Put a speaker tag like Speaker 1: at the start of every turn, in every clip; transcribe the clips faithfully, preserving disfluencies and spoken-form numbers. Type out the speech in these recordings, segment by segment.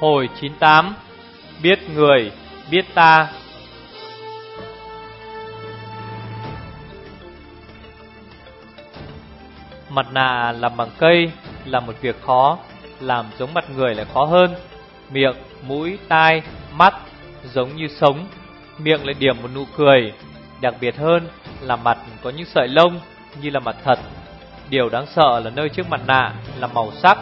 Speaker 1: Hồi chín tám. Biết người, biết ta. Mặt nạ làm bằng cây là một việc khó, làm giống mặt người lại khó hơn. Miệng, mũi, tai, mắt giống như sống, miệng lại điểm một nụ cười. Đặc biệt hơn là mặt có những sợi lông như là mặt thật. Điều đáng sợ là nơi trước mặt nạ là màu sắc.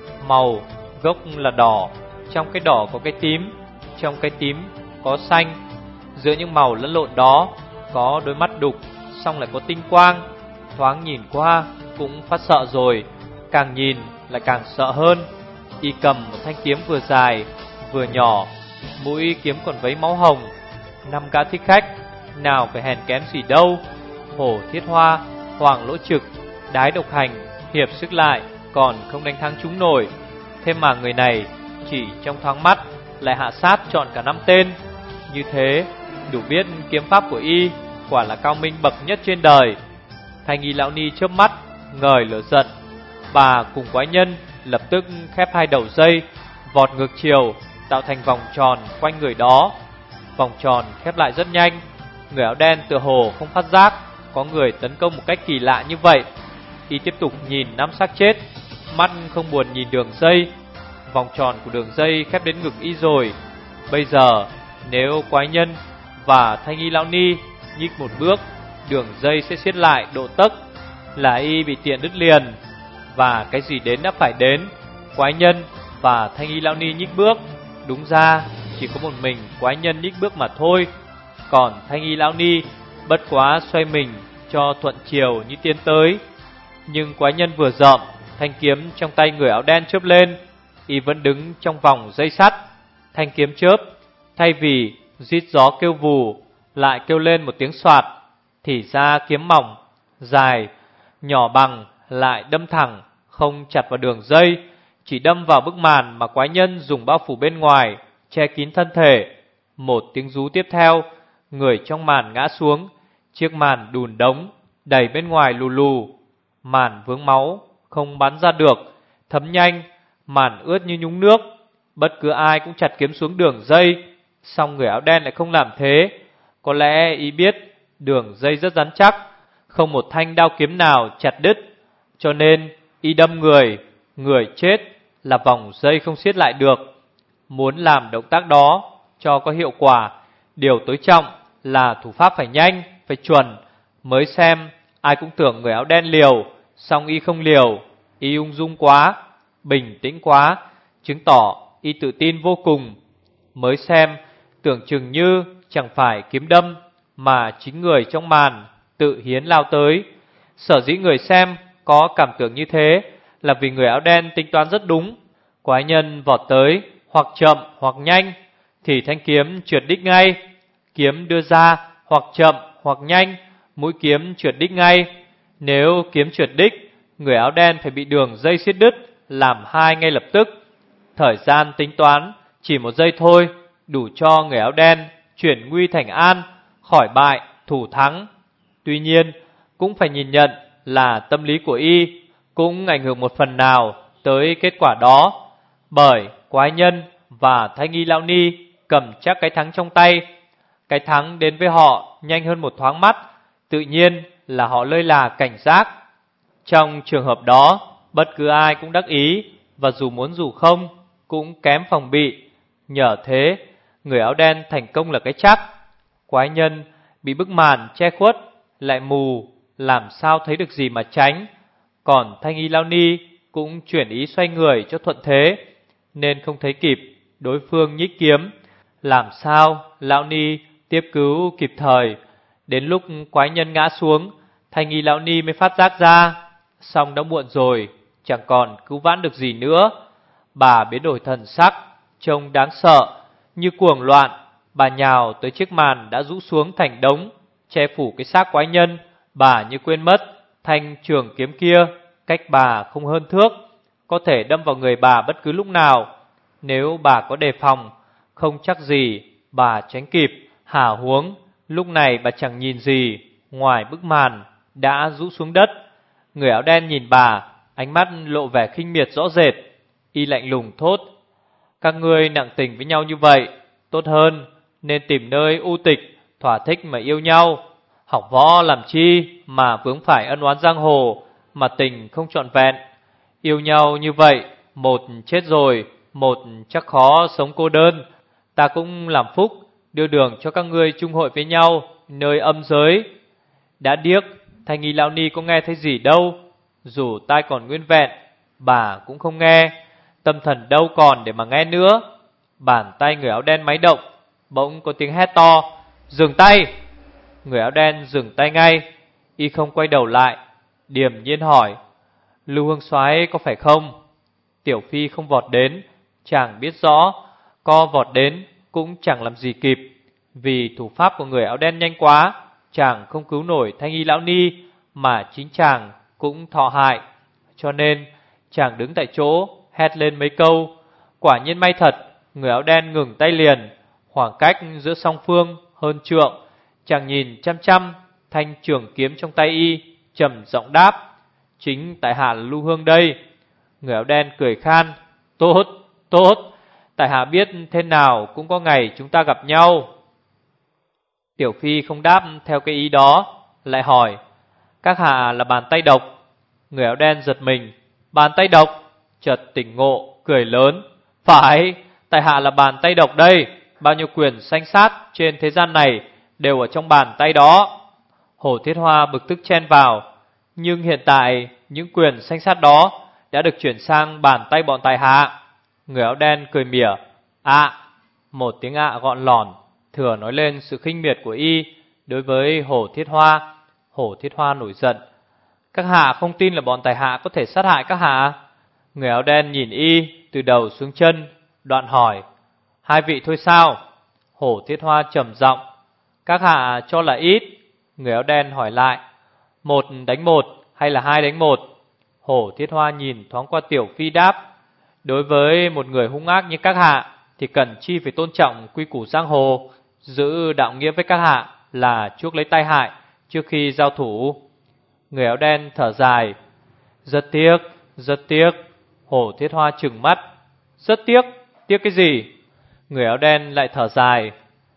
Speaker 1: Màu gốc là đỏ, trong cái đỏ có cái tím, trong cái tím có xanh. Giữa những màu lẫn lộn đó có đôi mắt đục, xong lại có tinh quang. Thoáng nhìn qua cũng phát sợ rồi, càng nhìn lại càng sợ hơn. Y cầm một thanh kiếm vừa dài vừa nhỏ, mũi kiếm còn vấy máu hồng. Năm gã thích khách nào phải hèn kém gì đâu. Hổ Thiết Hoa, Hoàng Lỗ Trực, Đái Độc Hành hiệp sức lại còn không đánh thắng chúng nổi. Thêm mà người này chỉ trong thoáng mắt lại hạ sát trọn cả năm tên. Như thế đủ biết kiếm pháp của y quả là cao minh bậc nhất trên đời. Thanh Y lão ni chớp mắt ngời lửa giận. Bà cùng quái nhân lập tức khép hai đầu dây, vọt ngược chiều, tạo thành vòng tròn quanh người đó. Vòng tròn khép lại rất nhanh. Người áo đen tựa hồ không phát giác có người tấn công một cách kỳ lạ như vậy. Y tiếp tục nhìn năm xác chết, mắt không buồn nhìn đường dây. Vòng tròn của đường dây khép đến ngực y rồi. Bây giờ nếu quái nhân và Thanh Y lão ni nhích một bước, đường dây sẽ siết lại độ tấc, là y bị tiện đứt liền. Và cái gì đến đã phải đến. Quái nhân và Thanh Y lão ni nhích bước, đúng ra chỉ có một mình quái nhân nhích bước mà thôi. Còn Thanh Y lão ni bất quá xoay mình cho thuận chiều như tiến tới. Nhưng quái nhân vừa dậm, thanh kiếm trong tay người áo đen chớp lên. Y vẫn đứng trong vòng dây sắt. Thanh kiếm chớp, thay vì rít gió kêu vù, lại kêu lên một tiếng xoạt. Thì ra kiếm mỏng, dài, nhỏ bằng lại đâm thẳng, không chặt vào đường dây, chỉ đâm vào bức màn mà quái nhân dùng bao phủ bên ngoài, che kín thân thể. Một tiếng rú tiếp theo, người trong màn ngã xuống. Chiếc màn đùn đống, đẩy bên ngoài lù lù. Màn vướng máu, không bắn ra được, thấm nhanh, màn ướt như nhúng nước. Bất cứ ai cũng chặt kiếm xuống đường dây, song người áo đen lại không làm thế. Có lẽ y biết đường dây rất rắn chắc, không một thanh đao kiếm nào chặt đứt, cho nên y đâm người, người chết là vòng dây không siết lại được. Muốn làm động tác đó cho có hiệu quả, điều tối trọng là thủ pháp phải nhanh, phải chuẩn. Mới xem ai cũng tưởng người áo đen liều, song y không liều. Y ung dung quá, bình tĩnh quá, chứng tỏ y tự tin vô cùng. Mới xem tưởng chừng như chẳng phải kiếm đâm, mà chính người trong màn tự hiến lao tới. Sở dĩ người xem có cảm tưởng như thế là vì người áo đen tính toán rất đúng. Quái nhân vọt tới, hoặc chậm hoặc nhanh, thì thanh kiếm trượt đích ngay. Kiếm đưa ra, hoặc chậm hoặc nhanh, mũi kiếm trượt đích ngay. Nếu kiếm trượt đích, người áo đen phải bị đường dây siết đứt, làm hai ngay lập tức. Thời gian tính toán chỉ một giây thôi, đủ cho người áo đen chuyển nguy thành an, khỏi bại thủ thắng. Tuy nhiên cũng phải nhìn nhận là tâm lý của y cũng ảnh hưởng một phần nào tới kết quả đó. Bởi quái nhân và Thanh Y lão ni cầm chắc cái thắng trong tay. Cái thắng đến với họ nhanh hơn một thoáng mắt, tự nhiên là họ lơi là cảnh giác. Trong trường hợp đó, bất cứ ai cũng đắc ý, và dù muốn dù không cũng kém phòng bị. Nhờ thế, người áo đen thành công là cái chắc. Quái nhân bị bức màn che khuất, lại mù, làm sao thấy được gì mà tránh. Còn Thanh Y lão ni cũng chuyển ý xoay người cho thuận thế, nên không thấy kịp đối phương nhích kiếm. Làm sao lão ni tiếp cứu kịp thời. Đến lúc quái nhân ngã xuống, Thanh Y lão ni mới phát giác ra, song đã muộn rồi, chẳng còn cứu vãn được gì nữa. Bà biến đổi thần sắc, trông đáng sợ, như cuồng loạn. Bà nhào tới chiếc màn đã rũ xuống thành đống, che phủ cái xác quái nhân. Bà như quên mất thanh trường kiếm kia cách bà không hơn thước, có thể đâm vào người bà bất cứ lúc nào. Nếu bà có đề phòng, không chắc gì bà tránh kịp. Hả huống, lúc này bà chẳng nhìn gì ngoài bức màn đã rũ xuống đất. Người áo đen nhìn bà, ánh mắt lộ vẻ khinh miệt rõ rệt. Y lạnh lùng thốt: Các ngươi nặng tình với nhau như vậy, tốt hơn nên tìm nơi u tịch, thỏa thích mà yêu nhau. Học võ làm chi mà vướng phải ân oán giang hồ, mà tình không trọn vẹn. Yêu nhau như vậy, một chết rồi, một chắc khó sống cô đơn. Ta cũng làm phúc, đưa đường cho các ngươi chung hội với nhau nơi âm giới. Đã điếc, Thanh Y lão ni có nghe thấy gì đâu. Dù tai còn nguyên vẹn, bà cũng không nghe. Tâm thần đâu còn để mà nghe nữa. Bàn tay người áo đen máy động, bỗng có tiếng hét to: dừng tay! Người áo đen dừng tay ngay. Y không quay đầu lại, điềm nhiên hỏi: Lưu Hương soái có phải không? Tiểu Phi không vọt đến, chàng biết rõ, co vọt đến cũng chẳng làm gì kịp. Vì thủ pháp của người áo đen nhanh quá, chàng không cứu nổi Thanh Y lão ni, mà chính chàng cũng thọ hại. Cho nên chàng đứng tại chỗ hét lên mấy câu. Quả nhiên may thật, người áo đen ngừng tay liền. Khoảng cách giữa song phương hơn trượng. Chàng nhìn chăm chăm thanh trường kiếm trong tay y, trầm giọng đáp: chính tại hạ là Lưu Hương đây. Người áo đen cười khan: Tốt, tốt, tại hạ biết thế nào cũng có ngày chúng ta gặp nhau. Tiểu Phi không đáp theo cái ý đó, lại hỏi: các hạ là Bàn Tay Độc? Người áo đen giật mình: Bàn Tay Độc? Chợt tỉnh ngộ, cười lớn: phải, tại hạ là Bàn Tay Độc đây. Bao nhiêu quyền sanh sát trên thế gian này đều ở trong bàn tay đó. Hồ Thiết Hoa bực tức chen vào: nhưng hiện tại những quyền sanh sát đó đã được chuyển sang bàn tay bọn tài hạ. Người áo đen cười mỉa: ạ. Một tiếng ạ gọn lỏn, thừa nói lên sự khinh miệt của y đối với Hồ Thiết Hoa. Hồ Thiết Hoa nổi giận: các hạ không tin là bọn tài hạ có thể sát hại các hạ? Người áo đen nhìn y từ đầu xuống chân, đoạn hỏi: hai vị thôi sao? Hồ Thiết Hoa trầm giọng: các hạ cho là ít. Người áo đen hỏi lại: một đánh một hay là hai đánh một? Hồ Thiết Hoa nhìn thoáng qua Tiểu Phi đáp: đối với một người hung ác như các hạ thì cần chi phải tôn trọng quy củ giang hồ. Giữ đạo nghĩa với các hạ là chuốc lấy tai hại trước khi giao thủ. Người áo đen thở dài: rất tiếc, rất tiếc. Hồ Thiết Hoa trừng mắt: rất tiếc? Tiếc cái gì? Người áo đen lại thở dài: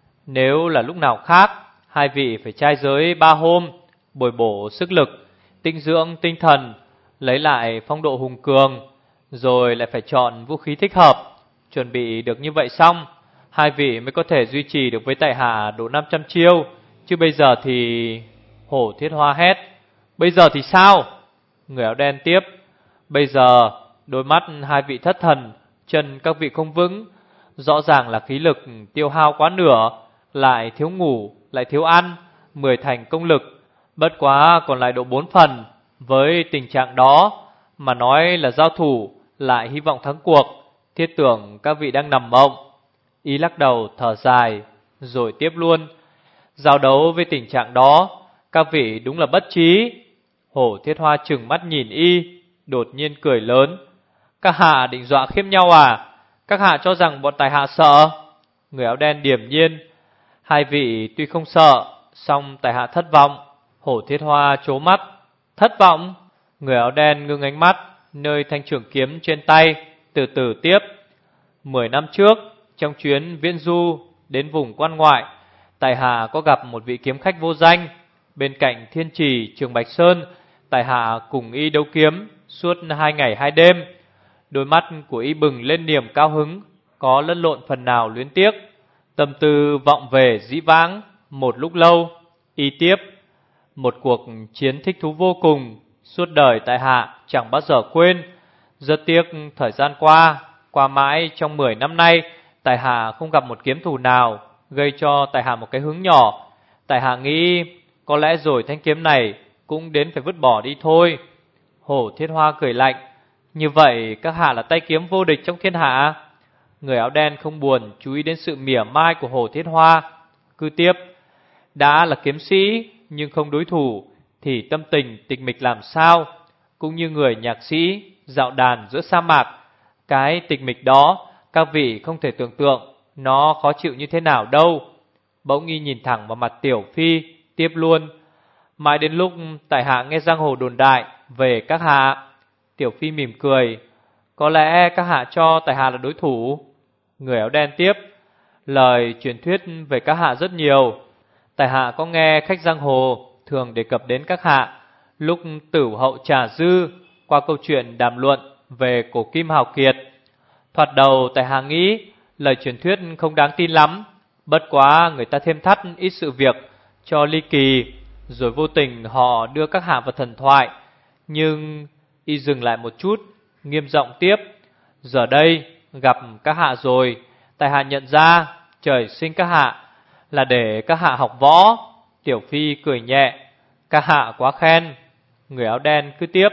Speaker 1: nếu là lúc nào khác, hai vị phải trai giới ba hôm, bồi bổ sức lực, tinh dưỡng tinh thần, lấy lại phong độ hùng cường, rồi lại phải chọn vũ khí thích hợp. Chuẩn bị được như vậy xong, hai vị mới có thể duy trì được với tại hạ độ năm trăm chiêu. Chứ bây giờ thì... Hồ Thiết Hoa hét: bây giờ thì sao? Người áo đen tiếp: bây giờ đôi mắt hai vị thất thần, chân các vị không vững, rõ ràng là khí lực tiêu hao quá nửa, lại thiếu ngủ, lại thiếu ăn, mười thành công lực, bất quá còn lại độ bốn phần. Với tình trạng đó mà nói là giao thủ, lại hy vọng thắng cuộc, thiết tưởng các vị đang nằm mộng. Y lắc đầu thở dài, rồi tiếp luôn: giao đấu với tình trạng đó, các vị đúng là bất trí. Hồ Thiết Hoa trừng mắt nhìn y, đột nhiên cười lớn: các hạ định dọa khiếp nhau à? Các hạ cho rằng bọn tài hạ sợ? Người áo đen điềm nhiên: hai vị tuy không sợ, song tài hạ thất vọng. Hồ Thiết Hoa trố mắt: thất vọng? Người áo đen ngưng ánh mắt nơi thanh trường kiếm trên tay, từ từ tiếp: Mười năm trước, trong chuyến viễn du đến vùng quan ngoại, tài hạ có gặp một vị kiếm khách vô danh. Bên cạnh thiên trì Trường Bạch Sơn, tài hạ cùng y đấu kiếm suốt hai ngày hai đêm. Đôi mắt của y bừng lên niềm cao hứng, có lẫn lộn phần nào luyến tiếc. Tâm tư vọng về dĩ vãng. Một lúc lâu, y tiếp: một cuộc chiến thích thú vô cùng, suốt đời tại hạ chẳng bao giờ quên. Rất tiếc thời gian qua, qua mãi trong mười năm nay, tại hạ không gặp một kiếm thủ nào gây cho tại hạ một cái hứng nhỏ. Tại hạ nghĩ có lẽ rồi thanh kiếm này cũng đến phải vứt bỏ đi thôi. Hồ Thiết Hoa cười lạnh: như vậy các hạ là tay kiếm vô địch trong thiên hạ? Người áo đen không buồn chú ý đến sự mỉa mai của Hồ Thiết Hoa, cứ tiếp: đã là kiếm sĩ nhưng không đối thủ thì tâm tình tịch mịch làm sao? Cũng như người nhạc sĩ dạo đàn giữa sa mạc, cái tịch mịch đó các vị không thể tưởng tượng nó khó chịu như thế nào đâu. Bỗng y nhìn thẳng vào mặt Tiểu Phi, tiếp luôn: mãi đến lúc tại hạ nghe giang hồ đồn đại về các hạ. Tiểu Phi mỉm cười: có lẽ các hạ cho tại hạ là đối thủ? Người áo đen tiếp: lời truyền thuyết về các hạ rất nhiều. Tại hạ có nghe khách giang hồ thường đề cập đến các hạ lúc tử hậu trà dư, qua câu chuyện đàm luận về cổ kim hào kiệt. Thoạt đầu tại hạ nghĩ lời truyền thuyết không đáng tin lắm, bất quá người ta thêm thắt ít sự việc cho ly kỳ, rồi vô tình họ đưa các hạ vào thần thoại. Nhưng y dừng lại một chút, nghiêm giọng tiếp: giờ đây gặp các hạ rồi, tại hạ nhận ra trời sinh các hạ là để các hạ học võ. Tiểu Phi cười nhẹ: các hạ quá khen. Người áo đen cứ tiếp: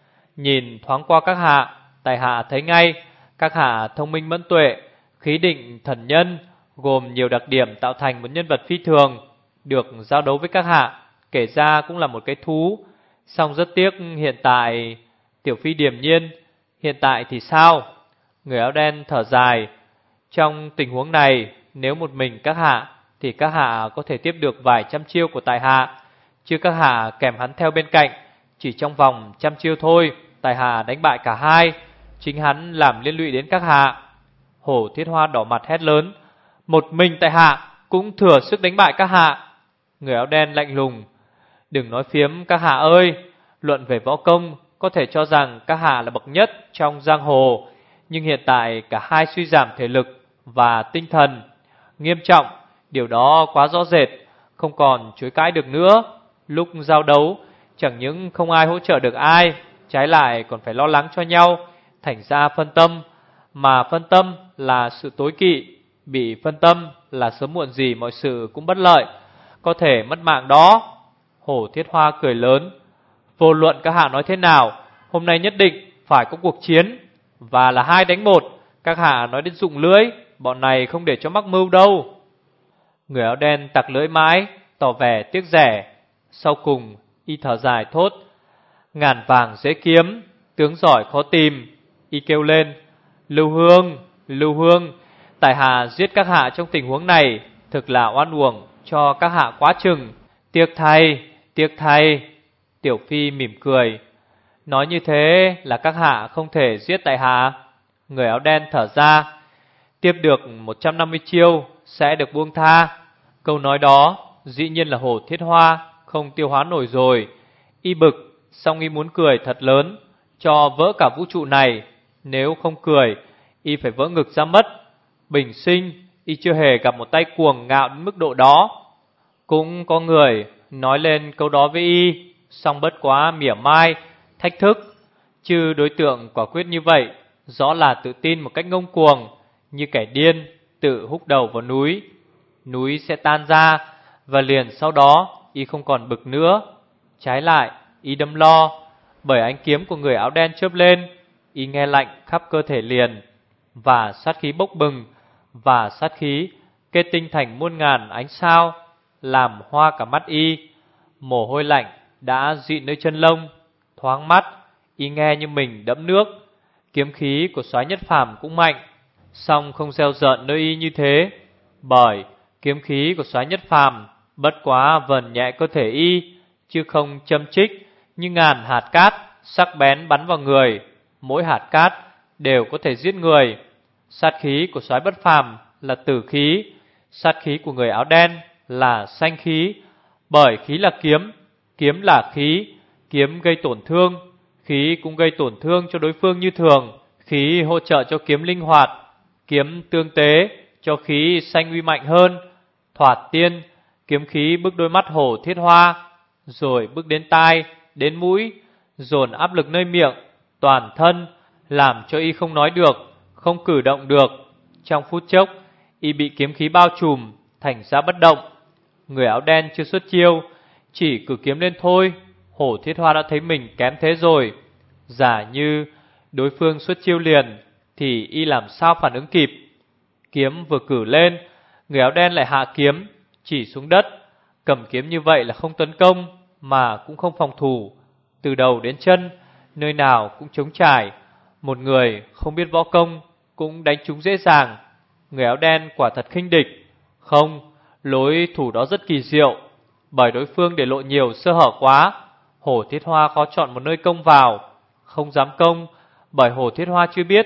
Speaker 1: nhìn thoáng qua các hạ, tại hạ thấy ngay các hạ thông minh mẫn tuệ, khí định thần nhân, gồm nhiều đặc điểm tạo thành một nhân vật phi thường. Được giao đấu với các hạ kể ra cũng là một cái thú. Song rất tiếc hiện tại. Tiểu Phi điềm nhiên: hiện tại thì sao? Người áo đen thở dài: trong tình huống này, nếu một mình các hạ thì các hạ có thể tiếp được vài trăm chiêu của tại hạ, chứ các hạ kèm hắn theo bên cạnh, chỉ trong vòng trăm chiêu thôi, tại hạ đánh bại cả hai, chính hắn làm liên lụy đến các hạ. Hổ Thiết Hoa đỏ mặt hét lớn: một mình tại hạ cũng thừa sức đánh bại các hạ. Người áo đen lạnh lùng: đừng nói phiếm các hạ ơi, luận về võ công có thể cho rằng các hạ là bậc nhất trong giang hồ, nhưng hiện tại cả hai suy giảm thể lực và tinh thần nghiêm trọng, điều đó quá rõ rệt, không còn chối cãi được nữa. Lúc giao đấu chẳng những không ai hỗ trợ được ai, trái lại còn phải lo lắng cho nhau, thành ra phân tâm. Mà phân tâm là sự tối kỵ, bị phân tâm là sớm muộn gì mọi sự cũng bất lợi, có thể mất mạng đó. Hổ Thiết Hoa cười lớn: vô luận các hạ nói thế nào, hôm nay nhất định phải có cuộc chiến, và là hai đánh một. Các hạ nói đến dụng lưỡi, bọn này không để cho mắc mưu đâu. Người áo đen tặc lưỡi mãi, tỏ vẻ tiếc rẻ. Sau cùng y thở dài thốt: ngàn vàng dễ kiếm, tướng giỏi khó tìm. Y kêu lên: Lưu Hương, Lưu Hương, tại hạ giết các hạ trong tình huống này thực là oan uổng cho các hạ quá chừng. Tiếc thay, tiếc thay. Tiểu Phi mỉm cười: nói như thế là các hạ không thể giết tại hạ. Người áo đen thở ra: tiếp được một trăm năm mươi chiêu sẽ được buông tha. Câu nói đó dĩ nhiên là Hổ Thiết Hoa không tiêu hóa nổi rồi. Y bực, song y muốn cười thật lớn, cho vỡ cả vũ trụ này. Nếu không cười, y phải vỡ ngực ra mất. Bình sinh y chưa hề gặp một tay cuồng ngạo đến mức độ đó. Cũng có người nói lên câu đó với y, song bất quá mỉa mai, thách thức. Chứ đối tượng quả quyết như vậy rõ là tự tin một cách ngông cuồng, như kẻ điên tự húc đầu vào núi. Núi sẽ tan ra, và liền sau đó y không còn bực nữa. Trái lại y đâm lo, bởi ánh kiếm của người áo đen chớp lên, y nghe lạnh khắp cơ thể liền. Và sát khí bốc bừng, và sát khí kết tinh thành muôn ngàn ánh sao, làm hoa cả mắt y. Mồ hôi lạnh đã dị nơi chân lông, thoáng mắt y nghe như mình đẫm nước. Kiếm khí của Soái Nhất Phàm cũng mạnh, song không gieo rợn nơi y như thế, bởi kiếm khí của Soái Nhất Phàm bất quá vần nhẹ cơ thể y, chứ không châm chích như ngàn hạt cát sắc bén bắn vào người. Mỗi hạt cát đều có thể giết người. Sát khí của Soái Bất Phàm là tử khí, sát khí của người áo đen là xanh khí. Bởi khí là kiếm, kiếm là khí, kiếm gây tổn thương, khí cũng gây tổn thương cho đối phương như thường. Khí hỗ trợ cho kiếm linh hoạt, kiếm tương tế cho khí xanh uy mạnh hơn. Thoạt tiên, kiếm khí bước đôi mắt Hổ Thiết Hoa, rồi bước đến tai, đến mũi, dồn áp lực nơi miệng, toàn thân, làm cho y không nói được, không cử động được. Trong phút chốc, y bị kiếm khí bao trùm, thành ra bất động. Người áo đen chưa xuất chiêu, chỉ cử kiếm lên thôi, Hổ Thiết Hoa đã thấy mình kém thế rồi. Giả như đối phương xuất chiêu liền, thì y làm sao phản ứng kịp. Kiếm vừa cử lên, người áo đen lại hạ kiếm, chỉ xuống đất. Cầm kiếm như vậy là không tấn công, mà cũng không phòng thủ. Từ đầu đến chân, nơi nào cũng trống trải. Một người không biết võ công cũng đánh trúng dễ dàng. Người áo đen quả thật khinh địch. Không, lối thủ đó rất kỳ diệu, bởi đối phương để lộ nhiều sơ hở quá. Hổ Thiết Hoa khó chọn một nơi công vào. Không dám công, bởi Hổ Thiết Hoa chưa biết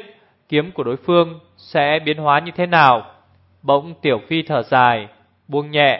Speaker 1: kiếm của đối phương sẽ biến hóa như thế nào. Bỗng Tiểu Phi thở dài, buông nhẹ.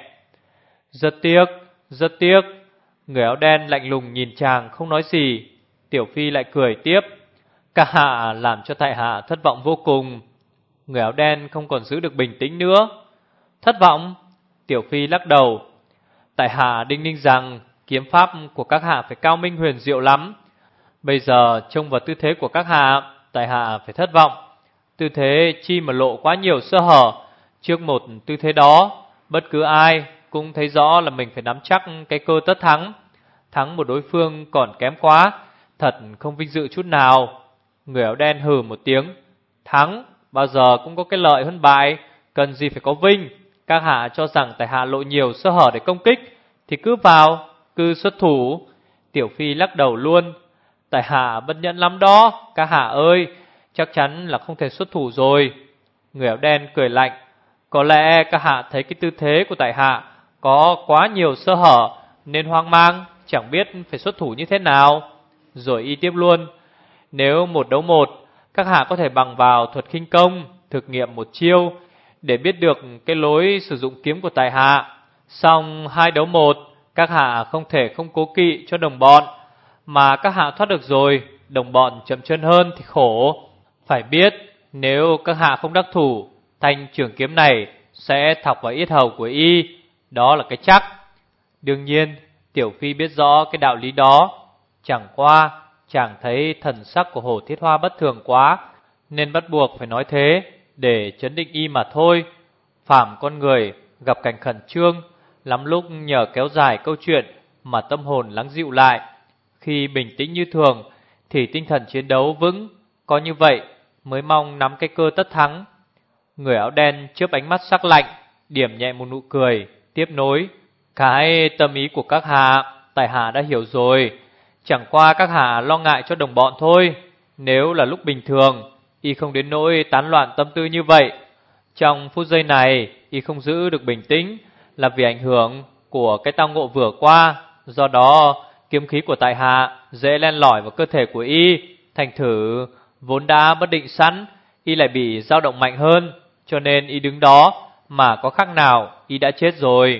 Speaker 1: Rất tiếc, rất tiếc. Người áo đen lạnh lùng nhìn chàng không nói gì. Tiểu Phi lại cười tiếp. Các hạ làm cho tại hạ thất vọng vô cùng. Người áo đen không còn giữ được bình tĩnh nữa. Thất vọng? Tiểu Phi lắc đầu. Tại hạ đinh ninh rằng kiếm pháp của các hạ phải cao minh huyền diệu lắm. Bây giờ trông vào tư thế của các hạ, tại hạ phải thất vọng. Tư thế chi mà lộ quá nhiều sơ hở. Trước một tư thế đó, bất cứ ai cũng thấy rõ là mình phải nắm chắc cái cơ tất thắng. Thắng một đối phương còn kém quá, thật không vinh dự chút nào. Người áo đen hừ một tiếng. Thắng bao giờ cũng có cái lợi hơn bại, cần gì phải có vinh. Các hạ cho rằng tại hạ lộ nhiều sơ hở để công kích thì cứ vào, cứ xuất thủ. Tiểu Phi lắc đầu luôn. Tại hạ bất nhẫn lắm đó, các hạ ơi, chắc chắn là không thể xuất thủ rồi. Người áo đen cười lạnh. Có lẽ các hạ thấy cái tư thế của tại hạ có quá nhiều sơ hở nên hoang mang, chẳng biết phải xuất thủ như thế nào. Rồi y tiếp luôn. Nếu một đấu một, các hạ có thể bằng vào thuật khinh công, thực nghiệm một chiêu để biết được cái lối sử dụng kiếm của tại hạ. Xong hai đấu một, các hạ không thể không cố kỵ cho đồng bọn. Mà các hạ thoát được rồi, đồng bọn chậm chân hơn thì khổ. Phải biết, nếu các hạ không đắc thủ, thanh trường kiếm này sẽ thọc vào yết hầu của y. Đó là cái chắc. Đương nhiên, Tiểu Phi biết rõ cái đạo lý đó. Chẳng qua, chàng thấy thần sắc của Hồ Thiết Hoa bất thường quá, nên bắt buộc phải nói thế để chấn định y mà thôi. Phàm con người gặp cảnh khẩn trương, lắm lúc nhờ kéo dài câu chuyện mà tâm hồn lắng dịu lại. Khi bình tĩnh như thường thì tinh thần chiến đấu vững. Có như vậy mới mong nắm cái cơ tất thắng. Người áo đen chớp ánh mắt sắc lạnh, điểm nhẹ một nụ cười, tiếp nối. Cái tâm ý của các hạ, tại hạ đã hiểu rồi. Chẳng qua các hạ lo ngại cho đồng bọn thôi. Nếu là lúc bình thường, y không đến nỗi tán loạn tâm tư như vậy. Trong phút giây này, y không giữ được bình tĩnh là vì ảnh hưởng của cái tao ngộ vừa qua. Do đó, kiếm khí của tại hạ dễ len lỏi vào cơ thể của y. Thành thử, vốn đã bất định sẵn, y lại bị dao động mạnh hơn. Cho nên y đứng đó mà có khác nào y đã chết rồi.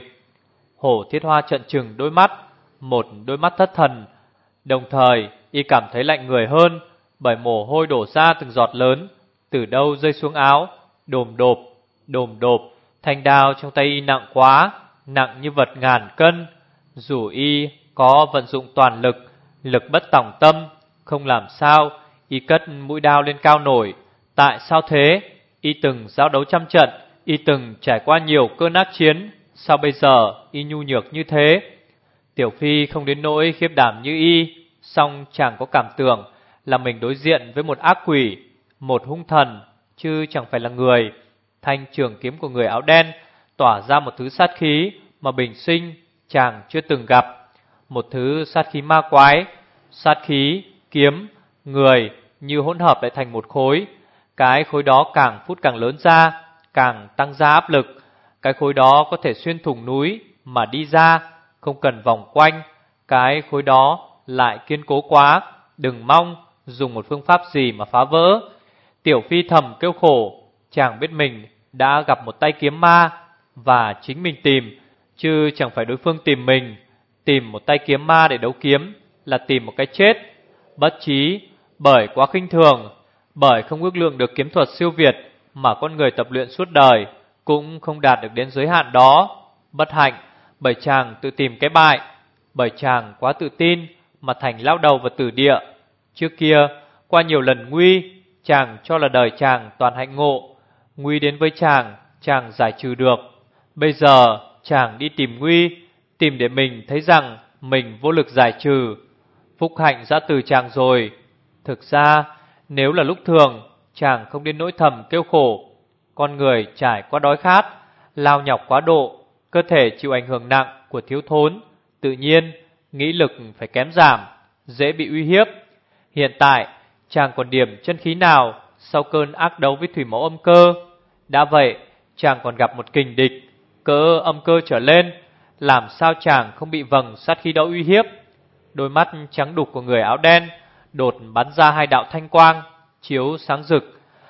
Speaker 1: Hổ Thiết Hoa trợn trừng đôi mắt, một đôi mắt thất thần. Đồng thời y cảm thấy lạnh người hơn, bởi mồ hôi đổ ra từng giọt lớn, từ đâu rơi xuống áo, đồm đột, đồm đột. Thanh đao trong tay y nặng quá, nặng như vật ngàn cân. Dù y có vận dụng toàn lực, lực bất tòng tâm, không làm sao y cất mũi đao lên cao nổi. Tại sao thế? Y từng giao đấu trăm trận, y từng trải qua nhiều cơn ác chiến, sao bây giờ y nhu nhược như thế? Tiểu Phi không đến nỗi khiếp đảm như y, song chàng có cảm tưởng là mình đối diện với một ác quỷ, một hung thần, chứ chẳng phải là người. Thanh trường kiếm của người áo đen tỏa ra một thứ sát khí mà bình sinh chàng chưa từng gặp. Một thứ sát khí ma quái. Sát khí, kiếm, người như hỗn hợp lại thành một khối. Cái khối đó càng phút càng lớn ra, càng tăng ra áp lực. Cái khối đó có thể xuyên thủng núi mà đi ra, không cần vòng quanh. Cái khối đó lại kiên cố quá, đừng mong dùng một phương pháp gì mà phá vỡ. Tiểu Phi thầm kêu khổ, chàng biết mình đã gặp một tay kiếm ma, và chính mình tìm, chứ chẳng phải đối phương tìm mình. Tìm một tay kiếm ma để đấu kiếm là tìm một cái chết. Bất trí bởi quá khinh thường, bởi không ước lượng được kiếm thuật siêu việt mà con người tập luyện suốt đời cũng không đạt được đến giới hạn đó. Bất hạnh bởi chàng tự tìm cái bại, bởi chàng quá tự tin mà thành lao đầu vào tử địa. Trước kia, qua nhiều lần nguy, chàng cho là đời chàng toàn hạnh ngộ. Nguy đến với chàng, chàng giải trừ được. Bây giờ chàng đi tìm nguy, tìm để mình thấy rằng mình vô lực giải trừ. Phúc hạnh đã từ chàng rồi. Thực ra, nếu là lúc thường, chàng không đến nỗi thầm kêu khổ. Con người trải qua đói khát, lao nhọc quá độ, cơ thể chịu ảnh hưởng nặng của thiếu thốn, tự nhiên nghĩ lực phải kém giảm, dễ bị uy hiếp. Hiện tại chàng còn điểm chân khí nào sau cơn ác đấu với thủy mẫu âm cơ? Đã vậy chàng còn gặp một kình địch cỡ âm cơ trở lên, làm sao chàng không bị vầng sát khí đó uy hiếp? Đôi mắt trắng đục của người áo đen đột bắn ra hai đạo thanh quang, chiếu sáng rực.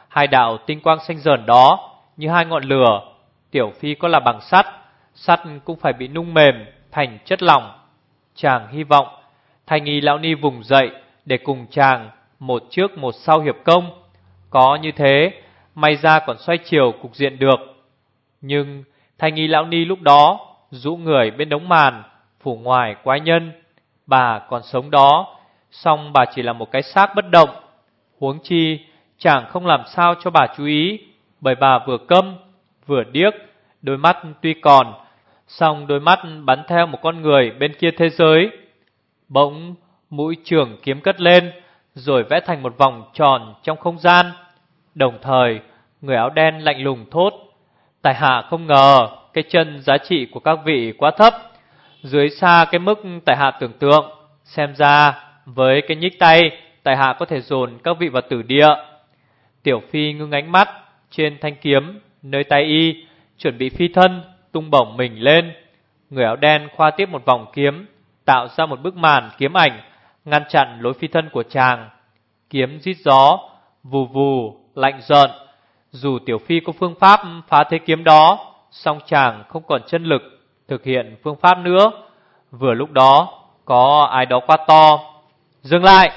Speaker 1: Hai đạo tinh quang xanh rờn đó như hai ngọn lửa. Tiểu Phi có là bằng sắt, sắt cũng phải bị nung mềm thành chất lỏng. Chàng hy vọng Thanh Y lão ni vùng dậy để cùng chàng một trước một sau hiệp công. Có như thế may ra còn xoay chiều cục diện được. Nhưng Thanh Y lão ni lúc đó rũ người bên đống màn, phủ ngoài quái nhân. Bà còn sống đó, song bà chỉ là một cái xác bất động. Huống chi chàng không làm sao cho bà chú ý, bởi bà vừa câm vừa điếc. Đôi mắt tuy còn, song đôi mắt bắn theo một con người bên kia thế giới. Bỗng mũi trường kiếm cất lên, rồi vẽ thành một vòng tròn trong không gian. Đồng thời người áo đen lạnh lùng thốt: tại hạ không ngờ cái chân giá trị của các vị quá thấp, dưới xa cái mức tại hạ tưởng tượng. Xem ra với cái nhích tay, tại hạ có thể dồn các vị vào tử địa. Tiểu Phi ngưng ánh mắt trên thanh kiếm nơi tay y, chuẩn bị phi thân tung bổng mình lên. Người áo đen khoa tiếp một vòng kiếm, tạo ra một bức màn kiếm ảnh ngăn chặn lối phi thân của chàng. Kiếm rít gió, vù vù, lạnh rợn. Dù Tiểu Phi có phương pháp phá thế kiếm đó, song chàng không còn chân lực thực hiện phương pháp nữa. Vừa lúc đó có ai đó quát to: dừng lại!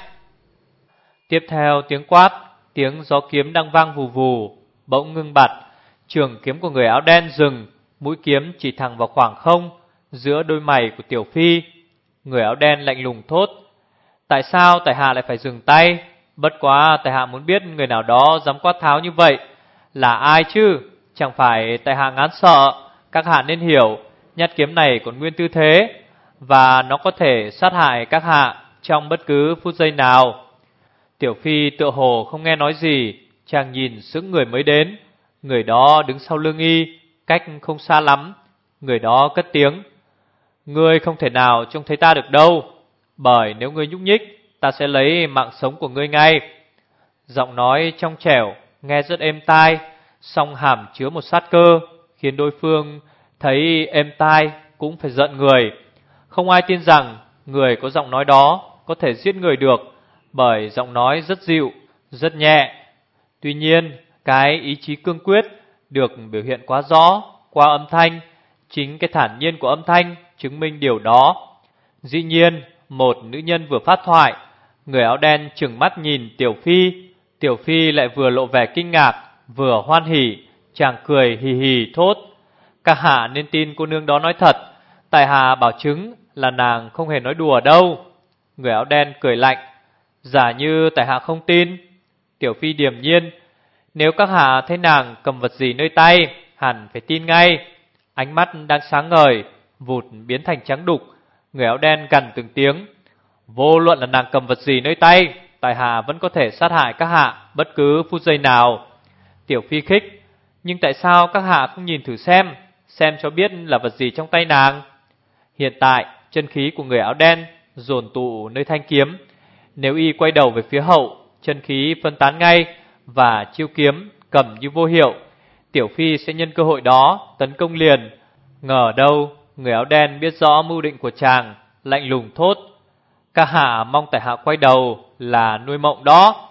Speaker 1: Tiếp theo tiếng quát, tiếng gió kiếm đang vang vù vù bỗng ngưng bặt. Trường kiếm của người áo đen dừng, mũi kiếm chỉ thẳng vào khoảng không giữa đôi mày của Tiểu Phi. Người áo đen lạnh lùng thốt: tại sao tại hạ lại phải dừng tay? Bất quá tại hạ muốn biết người nào đó dám quát tháo như vậy là ai chứ? Chẳng phải tại hạ ngán sợ. Các hạ nên hiểu, nhát kiếm này còn nguyên tư thế, và nó có thể sát hại các hạ trong bất cứ phút giây nào. Tiểu Phi tựa hồ không nghe nói gì, chàng nhìn sững người mới đến. Người đó đứng sau lưng y, cách không xa lắm. Người đó cất tiếng: ngươi không thể nào trông thấy ta được đâu, bởi nếu ngươi nhúc nhích, ta sẽ lấy mạng sống của ngươi ngay. Giọng nói trong trẻo, nghe rất êm tai, song hàm chứa một sát cơ, khiến đối phương thấy êm tai cũng phải giận người. Không ai tin rằng người có giọng nói đó có thể giết người được, bởi giọng nói rất dịu, rất nhẹ. Tuy nhiên, cái ý chí cương quyết được biểu hiện quá rõ qua âm thanh. Chính cái thản nhiên của âm thanh chứng minh điều đó. Dĩ nhiên, một nữ nhân vừa phát thoại. Người áo đen trừng mắt nhìn Tiểu Phi. Tiểu Phi lại vừa lộ vẻ kinh ngạc, vừa hoan hỉ. Chàng cười hì hì thốt: các hạ nên tin cô nương đó nói thật. Tại hạ bảo chứng là nàng không hề nói đùa đâu. Người áo đen cười lạnh: giả như tại hạ không tin. Tiểu Phi điềm nhiên: nếu các hạ thấy nàng cầm vật gì nơi tay, hẳn phải tin ngay. Ánh mắt đang sáng ngời vụt biến thành trắng đục. Người áo đen gằn từng tiếng: vô luận là nàng cầm vật gì nơi tay, tại hạ vẫn có thể sát hại các hạ bất cứ phút giây nào. Tiểu Phi khích: nhưng tại sao các hạ không nhìn thử xem, xem cho biết là vật gì trong tay nàng? Hiện tại chân khí của người áo đen dồn tụ nơi thanh kiếm. Nếu y quay đầu về phía hậu, chân khí phân tán ngay, và chiêu kiếm cầm như vô hiệu. Tiểu Phi sẽ nhân cơ hội đó tấn công liền. Ngờ đâu người áo đen biết rõ mưu định của chàng, lạnh lùng thốt: các hạ mong tại hạ quay đầu là nuôi mộng đó.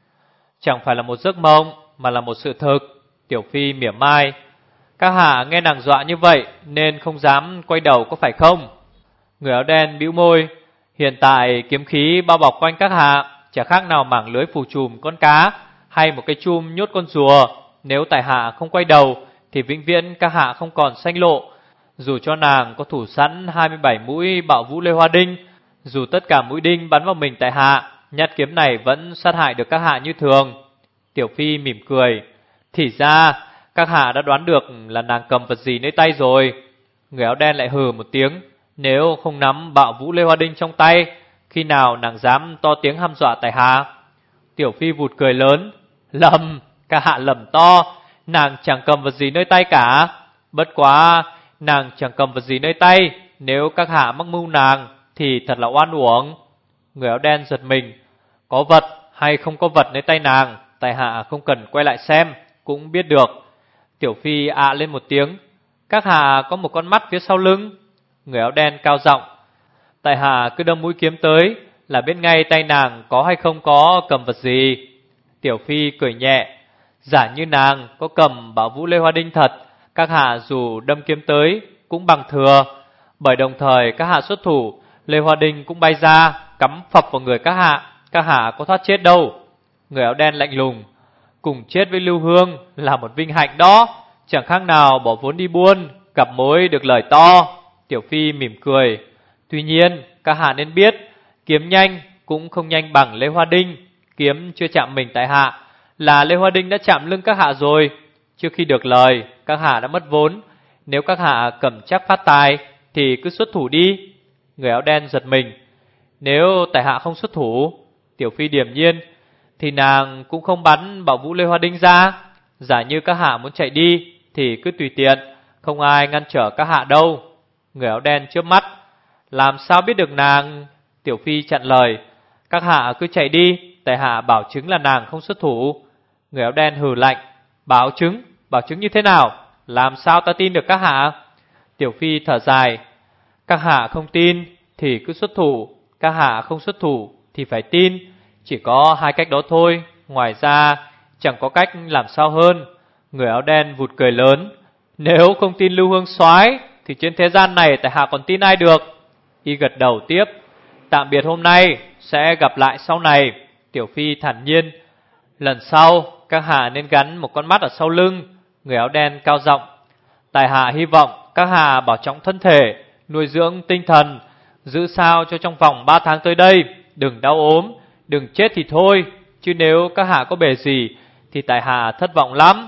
Speaker 1: Chẳng phải là một giấc mộng, mà là một sự thực. Tiểu Phi mỉa mai: các hạ nghe nàng dọa như vậy nên không dám quay đầu có phải không? Người áo đen bĩu môi: hiện tại kiếm khí bao bọc quanh các hạ chả khác nào mảng lưới phủ trùm con cá, hay một cái chum nhốt con rùa. Nếu tại hạ không quay đầu thì vĩnh viễn các hạ không còn sanh lộ. Dù cho nàng có thủ sẵn hai mươi bảy mũi bạo vũ lê hoa đinh, dù tất cả mũi đinh bắn vào mình tại hạ, nhát kiếm này vẫn sát hại được các hạ như thường. Tiểu Phi mỉm cười: thì ra các hạ đã đoán được là nàng cầm vật gì nơi tay rồi. Người áo đen lại hừ một tiếng: nếu không nắm bạo vũ lê hoa đinh trong tay, khi nào nàng dám to tiếng hăm dọa tại hạ? Tiểu Phi vụt cười lớn: lầm, các hạ lầm to. Nàng chẳng cầm vật gì nơi tay cả. Bất quá nàng chẳng cầm vật gì nơi tay, nếu các hạ mắc mưu nàng thì thật là oan uổng. Người áo đen giật mình: có vật hay không có vật nơi tay nàng, tại hạ không cần quay lại xem cũng biết được. Tiểu Phi ạ lên một tiếng: các hạ có một con mắt phía sau lưng. Người áo đen cao giọng: tại hạ cứ đâm mũi kiếm tới là biết ngay tay nàng có hay không có cầm vật gì. Tiểu Phi cười nhẹ: Giả như nàng có cầm bảo vũ Lê Hoa Đinh thật, các hạ dù đâm kiếm tới cũng bằng thừa. Bởi đồng thời các hạ xuất thủ, Lê Hoa Đinh cũng bay ra, cắm phập vào người các hạ, các hạ có thoát chết đâu. Người áo đen lạnh lùng: cùng chết với Lưu Hương là một vinh hạnh đó, chẳng khác nào bỏ vốn đi buôn, gặp mối được lời to. Tiểu Phi mỉm cười: tuy nhiên các hạ nên biết, kiếm nhanh cũng không nhanh bằng Lê Hoa Đinh. Kiếm chưa chạm mình tại hạ, là Lê Hoa Đinh đã chạm lưng các hạ rồi. Trước khi được lời, các hạ đã mất vốn. Nếu các hạ cầm chắc phát tài thì cứ xuất thủ đi. Người áo đen giật mình: nếu tại hạ không xuất thủ? Tiểu Phi điềm nhiên: thì nàng cũng không bắn bảo vũ Lê Hoa Đinh ra. Giả như các hạ muốn chạy đi thì cứ tùy tiện, không ai ngăn trở các hạ đâu. Người áo đen chớp mắt: làm sao biết được nàng? Tiểu Phi chặn lời: các hạ cứ chạy đi, tại hạ bảo chứng là nàng không xuất thủ. Người áo đen hừ lạnh: bảo chứng? Bảo chứng như thế nào? Làm sao ta tin được các hạ? Tiểu Phi thở dài: các hạ không tin thì cứ xuất thủ, các hạ không xuất thủ thì phải tin. Chỉ có hai cách đó thôi, ngoài ra chẳng có cách làm sao hơn. Người áo đen vụt cười lớn: nếu không tin Lưu Hương soái thì trên thế gian này tại hạ còn tin ai được? Y gật đầu tiếp: tạm biệt hôm nay, sẽ gặp lại sau này. Tiểu Phi thản nhiên: lần sau các hạ nên gắn một con mắt ở sau lưng. Người áo đen cao giọng: tại hạ hy vọng các hạ bảo trọng thân thể, nuôi dưỡng tinh thần, giữ sao cho trong vòng ba tháng tới đây đừng đau ốm, đừng chết thì thôi, chứ nếu các hạ có bề gì thì tại hạ thất vọng lắm.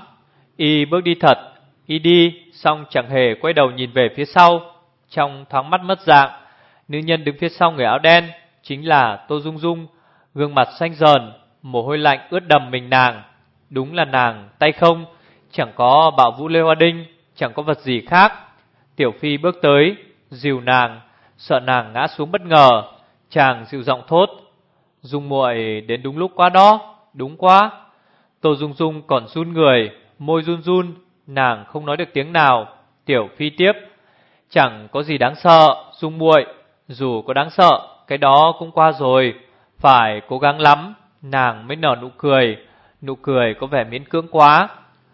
Speaker 1: Y bước đi thật, y đi xong chẳng hề quay đầu nhìn về phía sau. Trong thoáng mắt mất dạng, nữ nhân đứng phía sau người áo đen chính là Tô Dung Dung, gương mặt xanh dờn, mồ hôi lạnh ướt đầm mình nàng. Đúng là nàng tay không, chẳng có bảo vũ Lê Hoa Đinh, chẳng có vật gì khác. Tiểu Phi bước tới dìu nàng, sợ nàng ngã xuống bất ngờ. Chàng dịu giọng thốt: Dung muội đến đúng lúc quá đó, đúng quá. Tô Dung Dung còn run người, môi run run, nàng không nói được tiếng nào. Tiểu Phi tiếp: chẳng có gì đáng sợ, Dung muội, dù có đáng sợ, cái đó cũng qua rồi, phải cố gắng lắm. Nàng mới nở nụ cười, nụ cười có vẻ miễn cưỡng quá.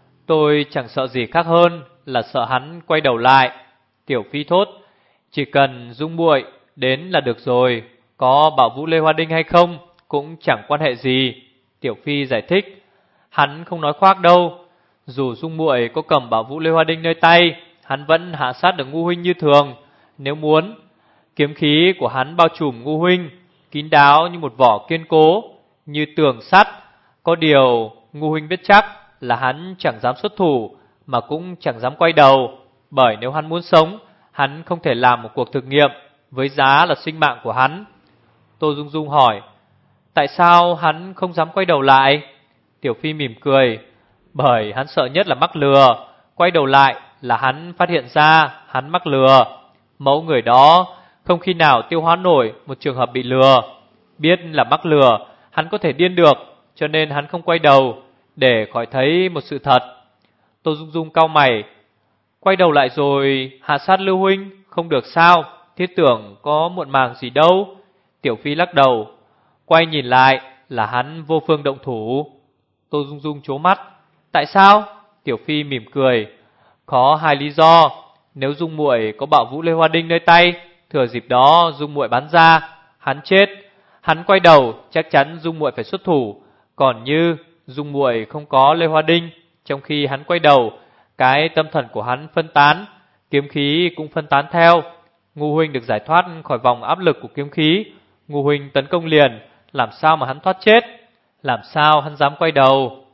Speaker 1: Tôi chẳng sợ gì khác hơn là sợ hắn quay đầu lại. Tiểu Phi thốt: chỉ cần Dung muội đến là được rồi, có bảo vũ Lê Hoa Đinh hay không cũng chẳng quan hệ gì. Tiểu Phi giải thích: hắn không nói khoác đâu, dù Dung muội có cầm bảo vũ Lê Hoa Đinh nơi tay, hắn vẫn hạ sát được Ngu huynh như thường. Nếu muốn, kiếm khí của hắn bao trùm Ngu huynh, kín đáo như một vỏ kiên cố, như tường sắt. Có điều Ngu huynh biết chắc là hắn chẳng dám xuất thủ, mà cũng chẳng dám quay đầu. Bởi nếu hắn muốn sống, hắn không thể làm một cuộc thực nghiệm với giá là sinh mạng của hắn. Tô Dung Dung hỏi: tại sao hắn không dám quay đầu lại? Tiểu Phi mỉm cười: bởi hắn sợ nhất là mắc lừa. Quay đầu lại là hắn phát hiện ra hắn mắc lừa. Mẫu người đó không khi nào tiêu hóa nổi một trường hợp bị lừa. Biết là mắc lừa, hắn có thể điên được, cho nên hắn không quay đầu, để khỏi thấy một sự thật. Tô Dung Dung cau mày: quay đầu lại rồi hạ sát Lưu huynh không được sao? Thiết tưởng có muộn màng gì đâu. Tiểu Phi lắc đầu: quay nhìn lại là hắn vô phương động thủ. Tô Dung Dung trố mắt: tại sao? Tiểu Phi mỉm cười: có hai lý do. Nếu Dung muội có bảo vũ Lê Hoa Đinh nơi tay, thừa dịp đó Dung muội bắn ra, hắn chết. Hắn quay đầu chắc chắn Dung muội phải xuất thủ. Còn như Dung muội không có Lê Hoa Đinh, trong khi hắn quay đầu, cái tâm thần của hắn phân tán, kiếm khí cũng phân tán theo. Ngu huynh được giải thoát khỏi vòng áp lực của kiếm khí, Ngu huynh tấn công liền, làm sao mà hắn thoát chết? Làm sao hắn dám quay đầu?